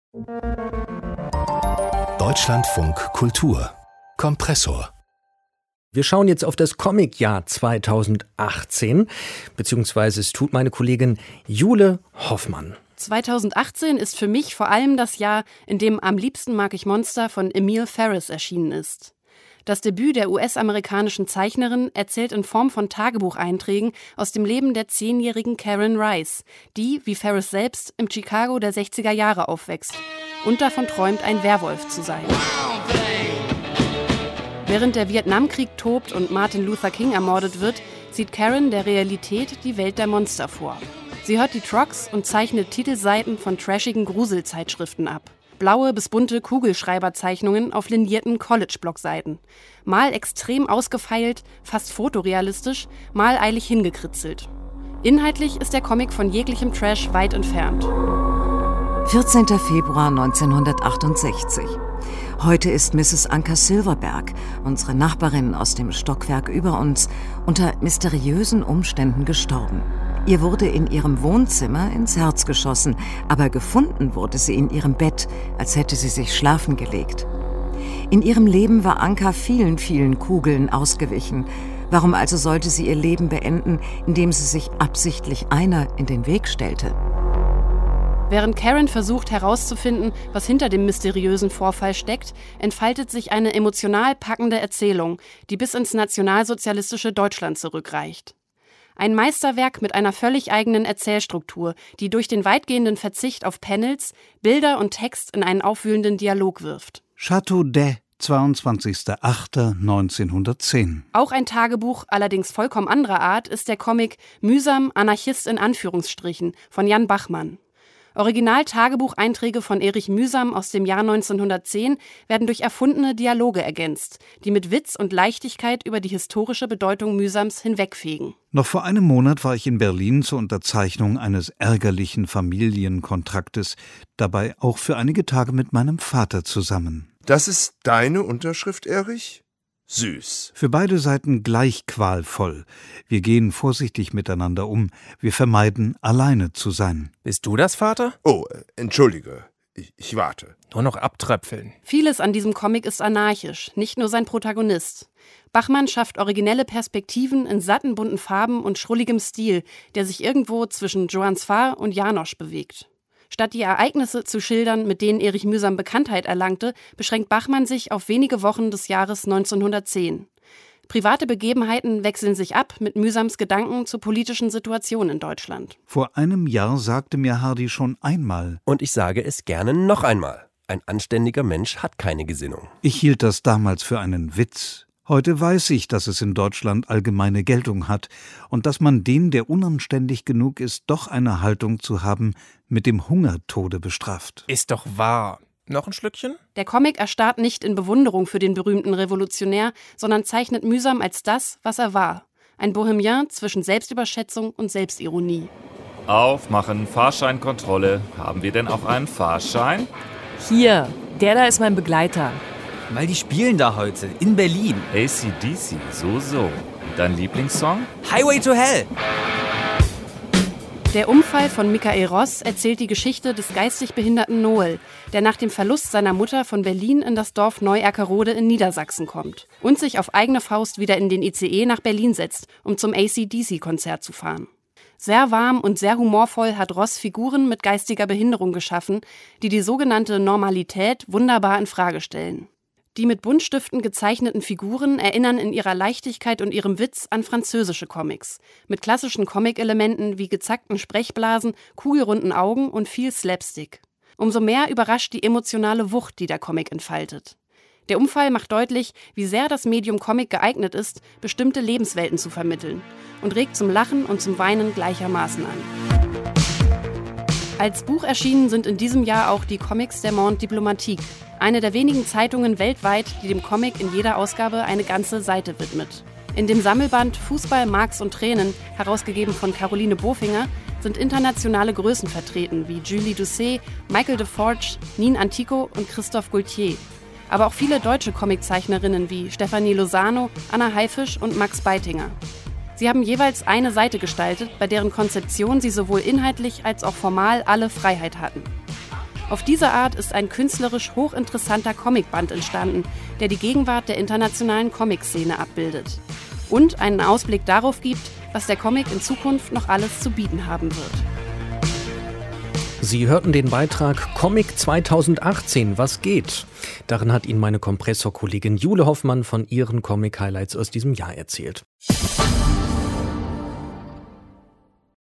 Deutschlandfunk Kultur Kompressor. Wir schauen jetzt auf das Comicjahr 2018, beziehungsweise es tut meine Kollegin Jule Hoffmann. 2018 ist für mich vor allem das Jahr, in dem Am liebsten mag ich Monster von Emile Ferris erschienen ist. Das Debüt der US-amerikanischen Zeichnerin erzählt in Form von Tagebucheinträgen aus dem Leben der 10-jährigen Karen Rice, die, wie Ferris selbst, im Chicago der 60er Jahre aufwächst und davon träumt, ein Werwolf zu sein. Während der Vietnamkrieg tobt und Martin Luther King ermordet wird, sieht Karen der Realität die Welt der Monster vor. Sie hört die Trucks und zeichnet Titelseiten von trashigen Gruselzeitschriften ab. Blaue bis bunte Kugelschreiberzeichnungen auf linierten College-Blockseiten. Mal extrem ausgefeilt, fast fotorealistisch, mal eilig hingekritzelt. Inhaltlich ist der Comic von jeglichem Trash weit entfernt. 14. Februar 1968. Heute ist Mrs. Anka Silverberg, unsere Nachbarin aus dem Stockwerk über uns, unter mysteriösen Umständen gestorben. Ihr wurde in ihrem Wohnzimmer ins Herz geschossen, aber gefunden wurde sie in ihrem Bett, als hätte sie sich schlafen gelegt. In ihrem Leben war Anka vielen, vielen Kugeln ausgewichen. Warum also sollte sie ihr Leben beenden, indem sie sich absichtlich einer in den Weg stellte? Während Karen versucht herauszufinden, was hinter dem mysteriösen Vorfall steckt, entfaltet sich eine emotional packende Erzählung, die bis ins nationalsozialistische Deutschland zurückreicht. Ein Meisterwerk mit einer völlig eigenen Erzählstruktur, die durch den weitgehenden Verzicht auf Panels, Bilder und Text in einen aufwühlenden Dialog wirft. Chateau d'Ay, 22.08.1910. Auch ein Tagebuch, allerdings vollkommen anderer Art, ist der Comic Mühsam, Anarchist in Anführungsstrichen von Jan Bachmann. Original-Tagebucheinträge von Erich Mühsam aus dem Jahr 1910 werden durch erfundene Dialoge ergänzt, die mit Witz und Leichtigkeit über die historische Bedeutung Mühsams hinwegfegen. Noch vor einem Monat war ich in Berlin zur Unterzeichnung eines ärgerlichen Familienkontraktes, dabei auch für einige Tage mit meinem Vater zusammen. Das ist deine Unterschrift, Erich? Süß. Für beide Seiten gleich qualvoll. Wir gehen vorsichtig miteinander um. Wir vermeiden, alleine zu sein. Bist du das, Vater? Oh, entschuldige. Ich warte. Nur noch abtröpfeln. Vieles an diesem Comic ist anarchisch, nicht nur sein Protagonist. Bachmann schafft originelle Perspektiven in satten bunten Farben und schrulligem Stil, der sich irgendwo zwischen Johann Sfar und Janosch bewegt. Statt die Ereignisse zu schildern, mit denen Erich Mühsam Bekanntheit erlangte, beschränkt Bachmann sich auf wenige Wochen des Jahres 1910. Private Begebenheiten wechseln sich ab mit Mühsams Gedanken zur politischen Situation in Deutschland. Vor einem Jahr sagte mir Hardy schon einmal. Und ich sage es gerne noch einmal. Ein anständiger Mensch hat keine Gesinnung. Ich hielt das damals für einen Witz. Heute weiß ich, dass es in Deutschland allgemeine Geltung hat und dass man den, der unanständig genug ist, doch eine Haltung zu haben, mit dem Hungertode bestraft. Ist doch wahr. Noch ein Schlückchen? Der Comic erstarrt nicht in Bewunderung für den berühmten Revolutionär, sondern zeichnet Mühsam als das, was er war. Ein Bohemien zwischen Selbstüberschätzung und Selbstironie. Aufmachen, Fahrscheinkontrolle. Haben wir denn auch einen Fahrschein? Hier, der da ist mein Begleiter. Weil die spielen da heute, in Berlin. AC/DC, so. Dein Lieblingssong? Highway to Hell. Der Unfall von Michael Ross erzählt die Geschichte des geistig behinderten Noel, der nach dem Verlust seiner Mutter von Berlin in das Dorf Neu-Erkerode in Niedersachsen kommt und sich auf eigene Faust wieder in den ICE nach Berlin setzt, um zum AC/DC-Konzert zu fahren. Sehr warm und sehr humorvoll hat Ross Figuren mit geistiger Behinderung geschaffen, die die sogenannte Normalität wunderbar in Frage stellen. Die mit Buntstiften gezeichneten Figuren erinnern in ihrer Leichtigkeit und ihrem Witz an französische Comics, mit klassischen Comic-Elementen wie gezackten Sprechblasen, kugelrunden Augen und viel Slapstick. Umso mehr überrascht die emotionale Wucht, die der Comic entfaltet. Der Unfall macht deutlich, wie sehr das Medium Comic geeignet ist, bestimmte Lebenswelten zu vermitteln und regt zum Lachen und zum Weinen gleichermaßen an. Als Buch erschienen sind in diesem Jahr auch die Comics der Monde Diplomatique, eine der wenigen Zeitungen weltweit, die dem Comic in jeder Ausgabe eine ganze Seite widmet. In dem Sammelband Fußball, Marx und Tränen, herausgegeben von Caroline Bofinger, sind internationale Größen vertreten wie Julie Doucet, Michael Deforge, Nin Antico und Christophe Gaultier. Aber auch viele deutsche Comiczeichnerinnen wie Stefanie Lozano, Anna Haifisch und Max Beitinger. Sie haben jeweils eine Seite gestaltet, bei deren Konzeption sie sowohl inhaltlich als auch formal alle Freiheit hatten. Auf diese Art ist ein künstlerisch hochinteressanter Comicband entstanden, der die Gegenwart der internationalen Comic-Szene abbildet und einen Ausblick darauf gibt, was der Comic in Zukunft noch alles zu bieten haben wird. Sie hörten den Beitrag Comic 2018, was geht? Darin hat Ihnen meine Kompressor-Kollegin Jule Hoffmann von ihren Comic-Highlights aus diesem Jahr erzählt.